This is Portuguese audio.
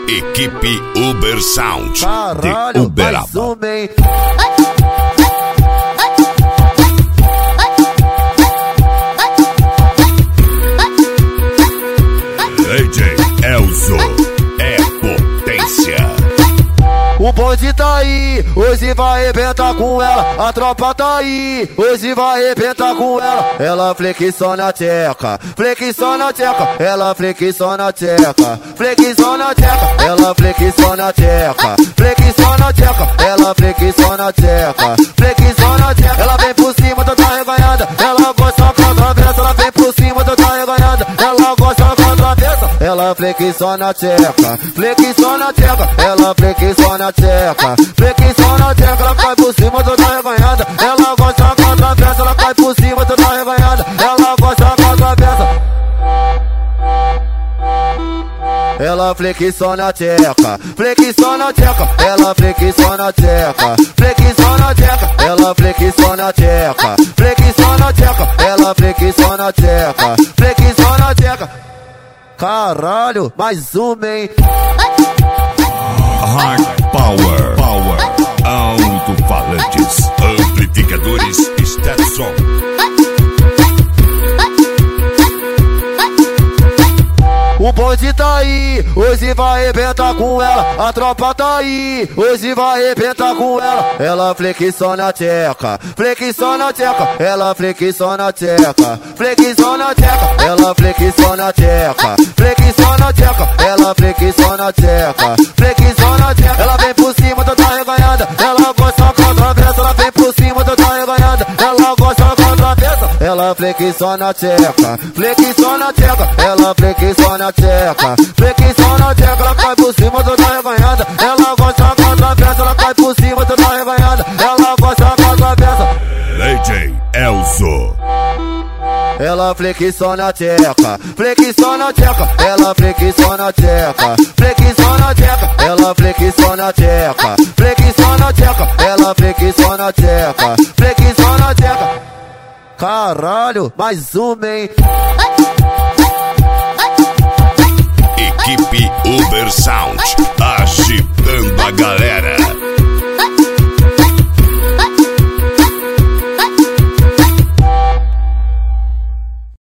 Equipe Uber Sound. Caralho, de Uberaba. mais uma, hein? DJ Elzo é potência. O bonde tá aí, hoje vai arrebentar com ela. A tropa tá aí, hoje vai arrebentar com ela. Ela flexiona a tcheca, flexiona a tcheca. Ela flexiona a tcheca, flexiona a tcheca. Ela flexiona a tcheca, flexiona a tcheca. Ela flexiona a tcheca, flexiona a tcheca. Ela vem por cima, toda reganhada. Ela gosta com a travessa. Ela vem por cima, toda reganhada. Ela gosta com a travessa. Ela flexiona a tcheca, flexiona a tcheca. Ela flexiona a tcheca, flexiona a tcheca. Ela cai por cima, toda reganhada. Ela gosta com a travessa. Ela cai por cima, toda reganhada. Ela gosta com a travessa. Ela flexiona a tcheca, flexiona a tcheca. Ela flexiona a tcheca, flexiona a tcheca. Ela flexiona a tcheca, flexiona a tcheca. Ela flexiona a tcheca, flexiona a tcheca. Caralho, mais uma, hein? Hard Power, alto-falantes, amplificadores, Stetson. O bonde tá aí, hoje vai arrebentar com ela. A tropa tá aí, hoje vai arrebentar com ela. Ela flexiona a tcheca, flexiona a tcheca. Ela flexiona a tcheca, flexiona a tcheca. Ela flexiona a tcheca, flexiona a tcheca. Ela flexiona a tcheca, flexiona a tcheca. Ela vem por cima, toda reganhada. Ela gosta com a travessa. Ela vem por cima, toda reganhada. Ela gosta com a travessa. Ela flexiona a tcheca, flexiona a tcheca. Ela flexiona a tcheca, flexiona a tcheca. Ela cai por cima, toda reganhada. Ela gosta com a travessa. Ela cai por cima, toda reganhada. Ela gosta com a travessa. DJ Elzo. Ela flexiona a tcheca, flexiona a tcheca. Ela flexiona a tcheca, flexiona a tcheca. Ela flexiona a tcheca, flexiona a tcheca. Ela flexiona a tcheca, flexiona a tcheca. Caralho, mais uma, hein? Equipe Uber Sound.